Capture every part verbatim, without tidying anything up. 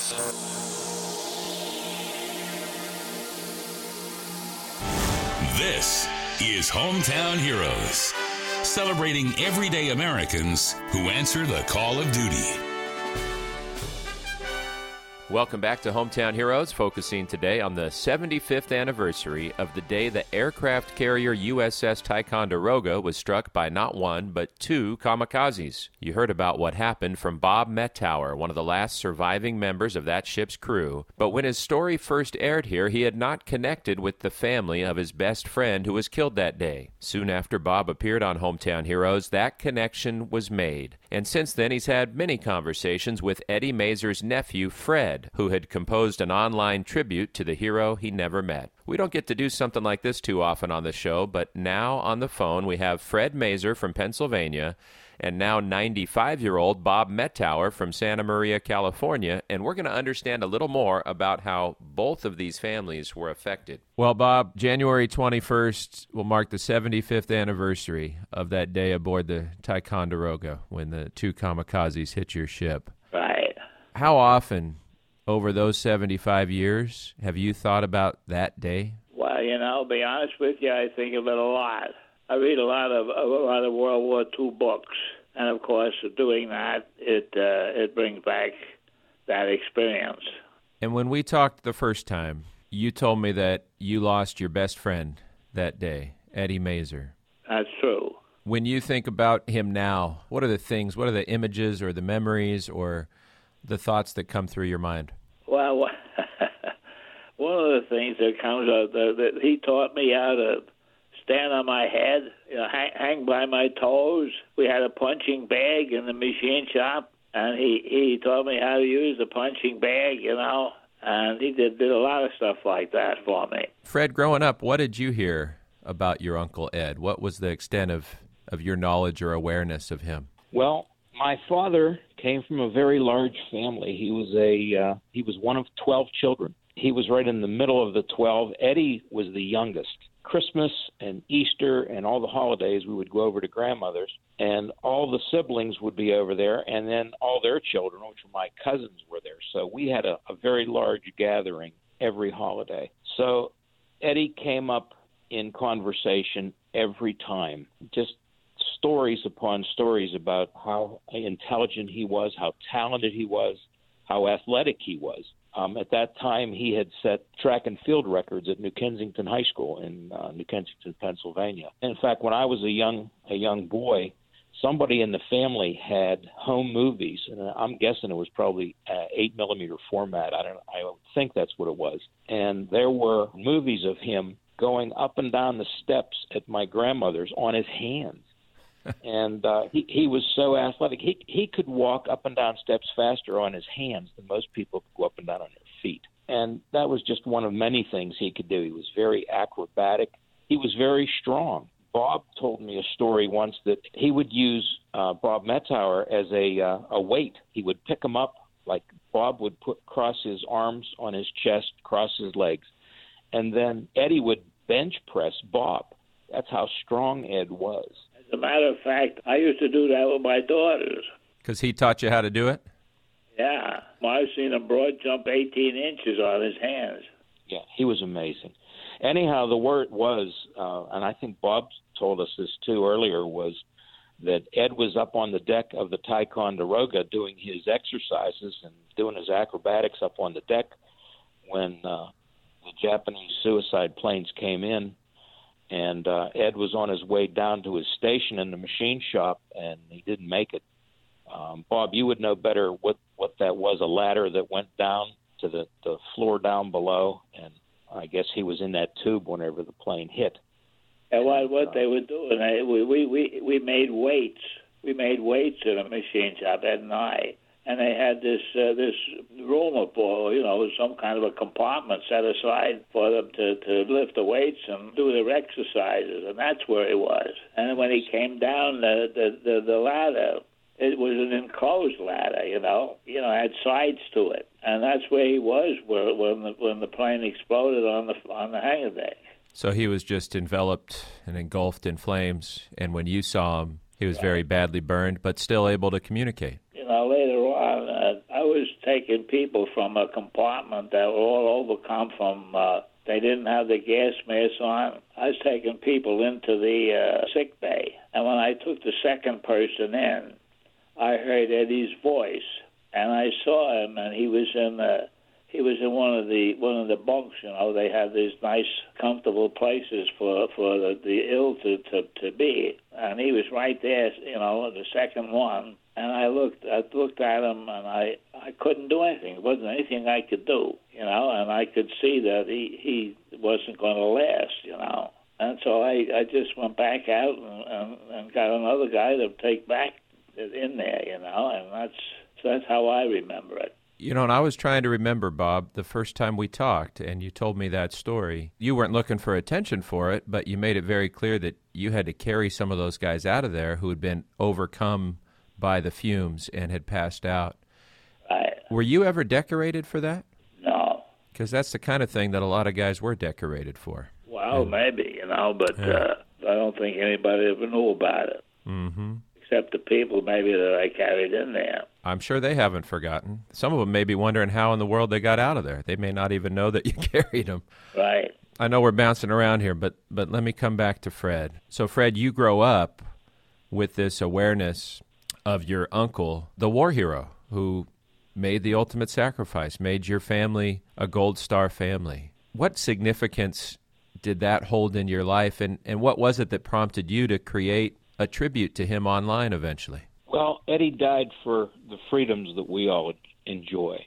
This is Hometown Heroes, celebrating everyday Americans who answer the call of duty. Welcome back to Hometown Heroes, focusing today on the seventy-fifth anniversary of the day the aircraft carrier U S S Ticonderoga was struck by not one, but two kamikazes. You heard about what happened from Bob Mettauer, one of the last surviving members of that ship's crew. But when his story first aired here, he had not connected with the family of his best friend who was killed that day. Soon after Bob appeared on Hometown Heroes, that connection was made. And since then, he's had many conversations with Eddie Mazur's nephew, Fred, who had composed an online tribute to the hero he never met. We don't get to do something like this too often on the show, but now on the phone we have Fred Mazur from Pennsylvania and now ninety-five-year-old Bob Mettauer from Santa Maria, California, and we're going to understand a little more about how both of these families were affected. Well, Bob, January twenty-first will mark the seventy-fifth anniversary of that day aboard the Ticonderoga when the two kamikazes hit your ship. Right. How often over those seventy-five years have you thought about that day? Well, you know, to be honest with you, I think of it a lot. I read a lot of a lot of World War Two books, and of course, doing that, it uh, it brings back that experience. And when we talked the first time, you told me that you lost your best friend that day, Eddie Mazur. That's true. When you think about him now, what are the things, what are the images or the memories or the thoughts that come through your mind? Well, one of the things that comes out, that, that he taught me how to stand on my head, you know, hang, hang by my toes. We had a punching bag in the machine shop, and he, he taught me how to use the punching bag, you know, and he did, did a lot of stuff like that for me. Fred, growing up, what did you hear about your Uncle Ed? What was the extent of, of your knowledge or awareness of him? Well, my father came from a very large family. He was a uh, he was one of twelve children. He was right in the middle of the twelve. Eddie was the youngest. Christmas and Easter and all the holidays, we would go over to grandmother's, and all the siblings would be over there, and then all their children, which were my cousins, were there. So we had a, a very large gathering every holiday. So Eddie came up in conversation every time, just stories upon stories about how intelligent he was, how talented he was, how athletic he was. Um, at that time, he had set track and field records at New Kensington High School in uh, New Kensington, Pennsylvania. And in fact, when I was a young a young boy, somebody in the family had home movies, and I'm guessing it was probably uh, eight millimeter format. I don't. I think that's what it was. And there were movies of him going up and down the steps at my grandmother's on his hands. And uh, he, he was so athletic. He he could walk up and down steps faster on his hands than most people could go up and down on their feet. And that was just one of many things he could do. He was very acrobatic. He was very strong. Bob told me a story once that he would use uh, Bob Mettauer as a uh, a weight. He would pick him up, like Bob would put cross his arms on his chest, cross his legs, and then Eddie would bench press Bob. That's how strong Ed was. As a matter of fact, I used to do that with my daughters. Because he taught you how to do it? Yeah. Well, I've seen him broad jump eighteen inches on his hands. Yeah, he was amazing. Anyhow, the word was, uh, and I think Bob told us this too earlier, was that Ed was up on the deck of the Ticonderoga doing his exercises and doing his acrobatics up on the deck when uh, the Japanese suicide planes came in. And uh, Ed was on his way down to his station in the machine shop, and he didn't make it. Um, Bob, you would know better what, what that was, a ladder that went down to the, the floor down below, and I guess he was in that tube whenever the plane hit. And what, what they were doing, I, we, we, we, we made weights. We made weights in a machine shop, Ed and I. And they had this uh, this room up, or, you know, some kind of a compartment set aside for them to, to lift the weights and do their exercises, and that's where he was. And when he came down the, the, the, the ladder, it was an enclosed ladder, you know, you know, had sides to it, and that's where he was where, when the when the plane exploded on the on the hangar deck. So he was just enveloped and engulfed in flames, and when you saw him, he was very badly burned, but still able to communicate. You know, later on, uh, I was taking people from a compartment that were all overcome from, uh, they didn't have the gas masks on. I was taking people into the uh, sick bay. And when I took the second person in, I heard Eddie's voice, and I saw him, and he was in the he was in one of the one of the bunks. You know, they had these nice, comfortable places for for the, the ill to, to to be, and he was right there. You know, the second one. And I looked I looked at him, and I I couldn't do anything. There wasn't anything I could do. You know, and I could see that he he wasn't going to last. You know, and so I I just went back out and, and, and got another guy to take back in there, you know, and that's so that's how I remember it. You know, and I was trying to remember, Bob, the first time we talked, and you told me that story. You weren't looking for attention for it, but you made it very clear that you had to carry some of those guys out of there who had been overcome by the fumes and had passed out. Right. Were you ever decorated for that? No. Because that's the kind of thing that a lot of guys were decorated for. Well, and, maybe, you know, but yeah. uh, I don't think anybody ever knew about it. Mm-hmm. Except the people maybe that I carried in there. I'm sure they haven't forgotten. Some of them may be wondering how in the world they got out of there. They may not even know that you carried them. Right. I know we're bouncing around here, but but let me come back to Fred. So, Fred, you grow up with this awareness of your uncle, the war hero, who made the ultimate sacrifice, made your family a Gold Star family. What significance did that hold in your life, and, and what was it that prompted you to create a tribute to him online eventually? Well, Eddie died for the freedoms that we all enjoy,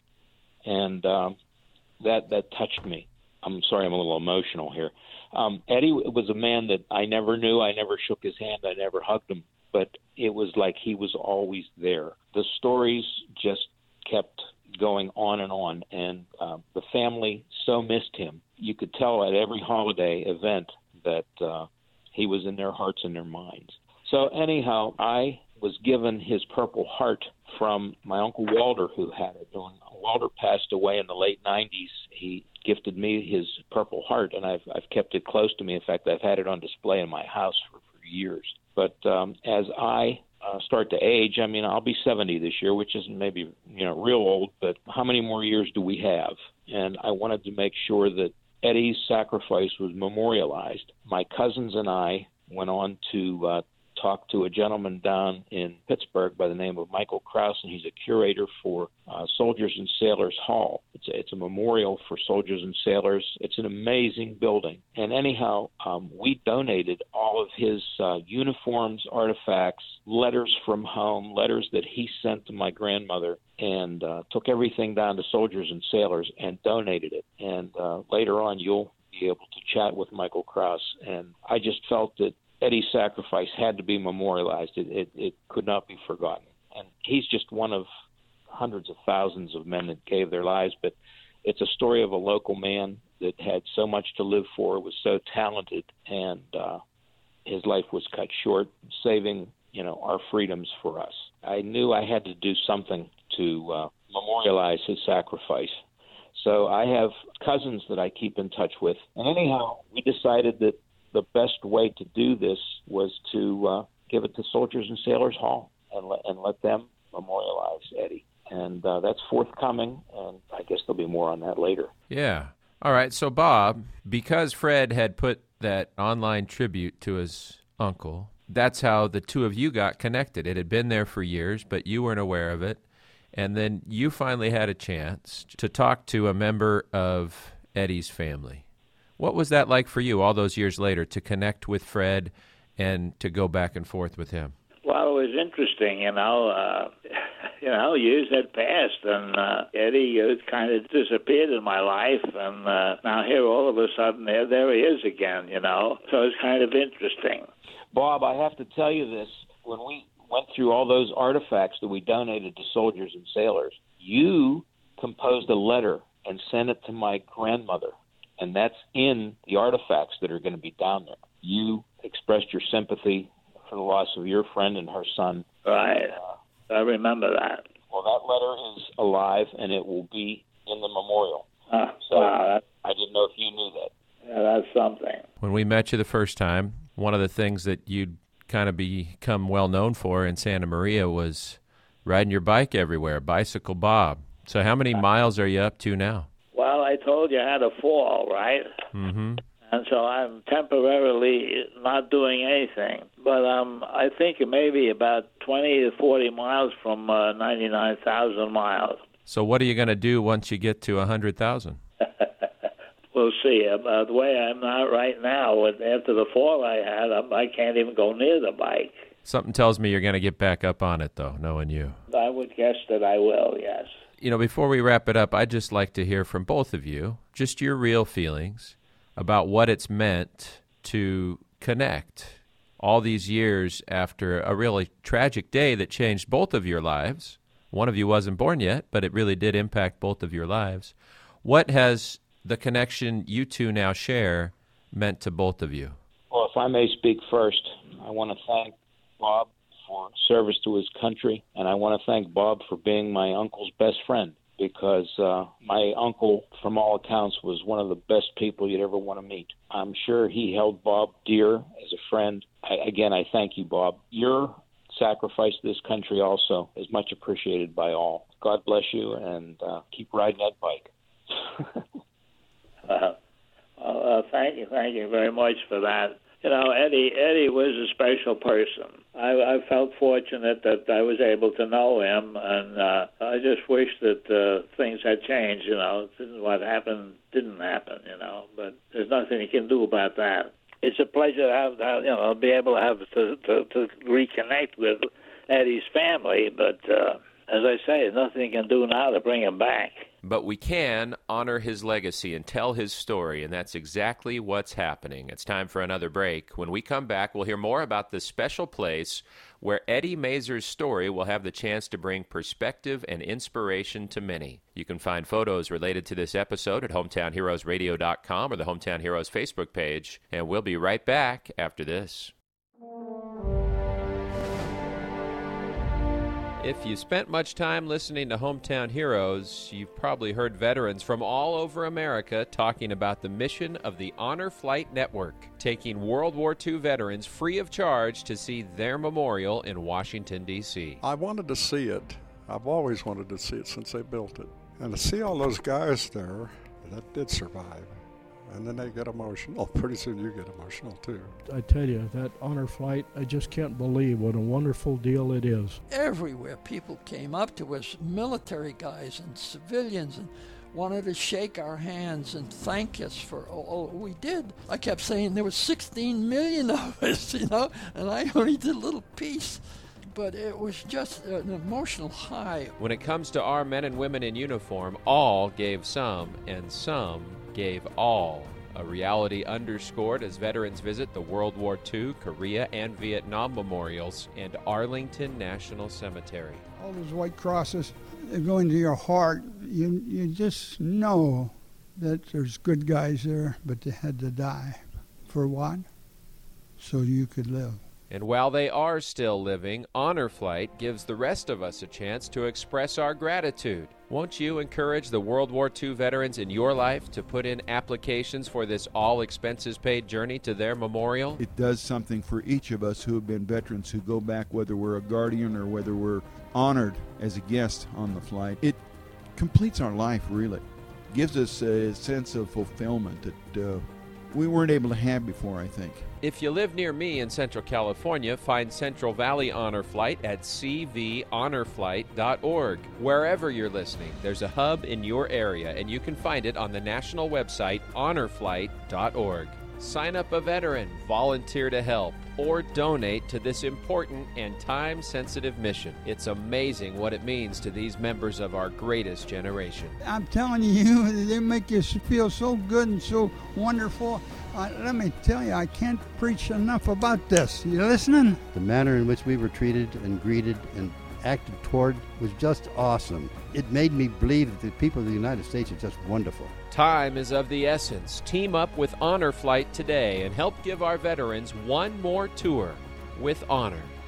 and um, that that touched me. I'm sorry, I'm a little emotional here. Um, Eddie was a man that I never knew. I never shook his hand. I never hugged him, but it was like he was always there. The stories just kept going on and on, and uh, the family so missed him. You could tell at every holiday event that uh, he was in their hearts and their minds. So anyhow, I was given his Purple Heart from my Uncle Walter, who had it. When Walter passed away in the late nineties, he gifted me his Purple Heart, and I've I've kept it close to me. In fact, I've had it on display in my house for, for years. But um, as I uh, start to age, I mean, I'll be seventy this year, which isn't maybe, you know, real old, but how many more years do we have? And I wanted to make sure that Eddie's sacrifice was memorialized. My cousins and I went on to uh, talk to a gentleman down in Pittsburgh by the name of Michael Krause, and he's a curator for uh, Soldiers and Sailors Hall. It's a, it's a memorial for soldiers and sailors. It's an amazing building. And anyhow, um, we donated all of his uh, uniforms, artifacts, letters from home, letters that he sent to my grandmother, and uh, took everything down to Soldiers and Sailors and donated it. And uh, later on, you'll be able to chat with Michael Krause. And I just felt that Eddie's sacrifice had to be memorialized. It, it, it could not be forgotten. And he's just one of hundreds of thousands of men that gave their lives, but it's a story of a local man that had so much to live for, was so talented, and uh, his life was cut short, saving, you know, our freedoms for us. I knew I had to do something to uh, memorialize his sacrifice. So I have cousins that I keep in touch with. And anyhow, we decided that the best way to do this was to uh, give it to Soldiers and Sailors Hall and let, and let them memorialize Eddie. And uh, that's forthcoming, and I guess there'll be more on that later. Yeah. All right. So, Bob, because Fred had put that online tribute to his uncle, that's how the two of you got connected. It had been there for years, but you weren't aware of it. And then you finally had a chance to talk to a member of Eddie's family. What was that like for you all those years later, to connect with Fred and to go back and forth with him? Well, it was interesting, you know. Uh, you know, years had passed, and uh, Eddie uh, kind of disappeared in my life, and uh, now here all of a sudden, there, there he is again, you know. So it's kind of interesting. Bob, I have to tell you this. When we went through all those artifacts that we donated to Soldiers and Sailors, you composed a letter and sent it to my grandmother. And that's in the artifacts that are going to be down there. You expressed your sympathy for the loss of your friend and her son. Right. Uh, I remember that. Well, that letter is alive, and it will be in the memorial. Uh, so wow, I didn't know if you knew that. Yeah, that's something. When we met you the first time, one of the things that you'd kind of become well known for in Santa Maria was riding your bike everywhere, Bicycle Bob. So how many miles are you up to now? Well, I told you I had a fall, right? Mm-hmm. And so I'm temporarily not doing anything. But um, I think maybe about twenty to forty miles from uh, ninety-nine thousand miles. So what are you going to do once you get to one hundred thousand? We'll see. Uh, the way I'm not right now, after the fall I had, I can't even go near the bike. Something tells me you're going to get back up on it, though, knowing you. I would guess that I will, yes. You know, before we wrap it up, I'd just like to hear from both of you, just your real feelings about what it's meant to connect all these years after a really tragic day that changed both of your lives. One of you wasn't born yet, but it really did impact both of your lives. What has the connection you two now share meant to both of you? Well, if I may speak first, I want to thank Bob for service to his country, and I want to thank Bob for being my uncle's best friend, because uh, my uncle, from all accounts, was one of the best people you'd ever want to meet. I'm sure he held Bob dear as a friend. I, again, I thank you, Bob. Your sacrifice to this country also is much appreciated by all. God bless you, and uh, keep riding that bike. Uh, uh, thank you, thank you very much for that. You know, Eddie Eddie was a special person. I, I felt fortunate that I was able to know him, and uh, I just wish that uh, things had changed, you know. What happened didn't happen, you know, but there's nothing you can do about that. It's a pleasure to have, have you know, be able to have to, to, to reconnect with Eddie's family, but uh, as I say, there's nothing you can do now to bring him back. But we can honor his legacy and tell his story, and that's exactly what's happening. It's time for another break. When we come back, we'll hear more about this special place where Eddie Mazur's story will have the chance to bring perspective and inspiration to many. You can find photos related to this episode at hometown heroes radio dot com or the Hometown Heroes Facebook page, and we'll be right back after this. If you spent much time listening to Hometown Heroes, you've probably heard veterans from all over America talking about the mission of the Honor Flight Network, taking World War Two veterans free of charge to see their memorial in Washington, D C I wanted to see it. I've always wanted to see it since they built it. And to see all those guys there that did survive, and then they get emotional. Pretty soon you get emotional, too. I tell you, that honor flight, I just can't believe what a wonderful deal it is. Everywhere people came up to us, military guys and civilians, and wanted to shake our hands and thank us for all we did. I kept saying there was sixteen million of us, you know, and I only did a little piece. But it was just an emotional high. When it comes to our men and women in uniform, all gave some, and some gave all. A reality underscored as veterans visit the World War Two, Korea, and Vietnam memorials and Arlington National Cemetery. All those white crosses, they go into your heart. You, you just know that there's good guys there, but they had to die. For what? So you could live. And while they are still living, Honor Flight gives the rest of us a chance to express our gratitude. Won't you encourage the World War Two veterans in your life to put in applications for this all-expenses-paid journey to their memorial? It does something for each of us who have been veterans who go back, whether we're a guardian or whether we're honored as a guest on the flight. It completes our life, really. Gives us a sense of fulfillment that uh, we weren't able to have before, I think. If you live near me in Central California, find Central Valley Honor Flight at c v honor flight dot org. Wherever you're listening, there's a hub in your area, and you can find it on the national website honor flight dot org. Sign up a veteran, volunteer to help, or donate to this important and time-sensitive mission. It's amazing what it means to these members of our greatest generation. I'm telling you, they make you feel so good and so wonderful. Uh, let me tell you, I can't preach enough about this. You listening? The manner in which we were treated and greeted and acted toward was just awesome. It made me believe that the people of the United States are just wonderful. Time is of the essence. Team up with Honor Flight today and help give our veterans one more tour with honor.